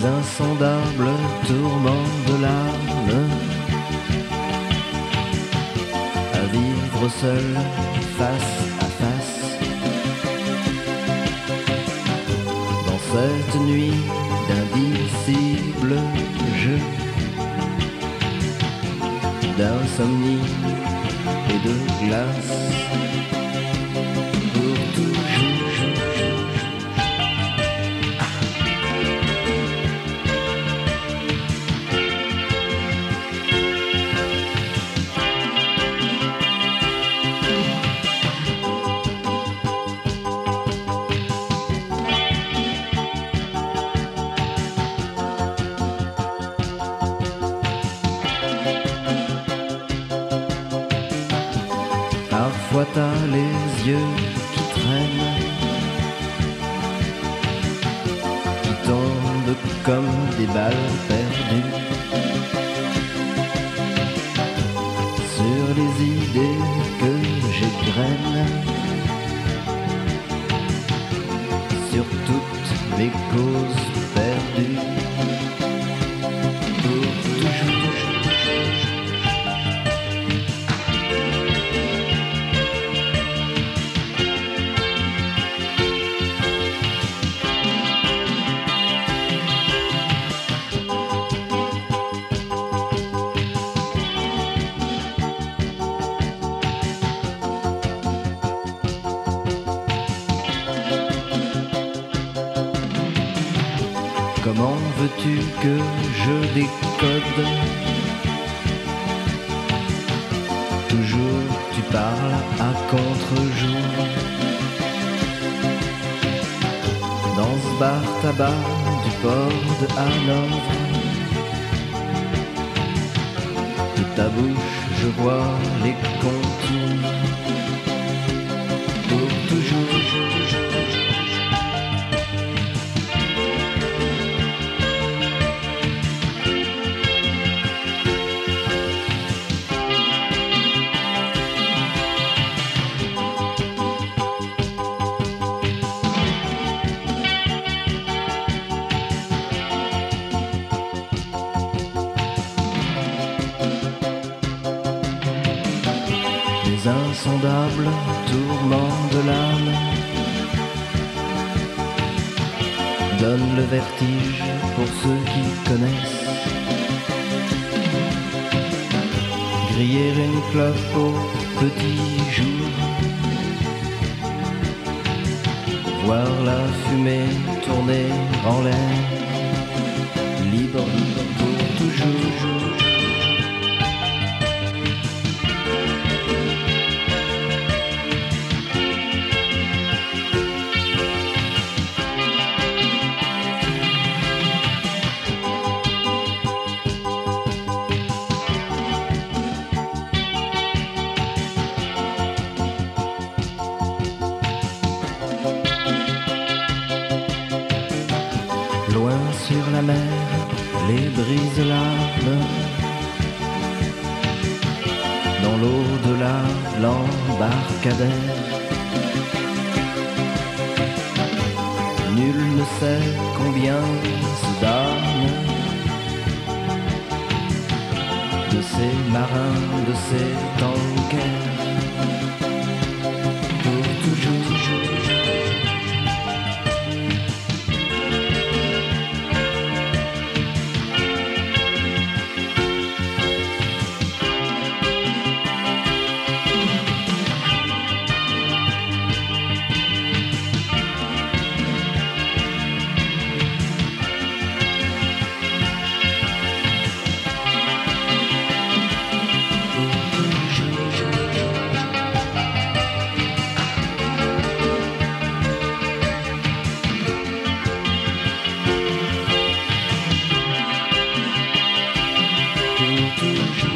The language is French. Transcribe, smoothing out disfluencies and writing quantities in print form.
insondables tourments de l'âme, à vivre seul face à face, dans cette nuit d'indicible jeu, d'insomnie et de glace, pour toujours. Parfois t'as les yeux qui traînent, qui tombent comme des balles perdues, sur les idées que j'égrène, sur toutes mes causes perdues, pour toujours. Comment veux-tu que je décode? Toujours tu parles à contre-jour, dans ce bar tabac du port de Hanovre. De ta bouche je vois les contours, pour toujours. Les insondables tourments de l'âme donnent le vertige pour ceux qui connaissent. Griller une clope au petit jour, voir la fumée tourner en l'air, libre pour toujours. Loin sur la mer, les brises-lames, dans l'au-delà, l'embarcadère. Nul ne sait combien se donnent de ces marins, de ces tankers, pour toujours. Toujours.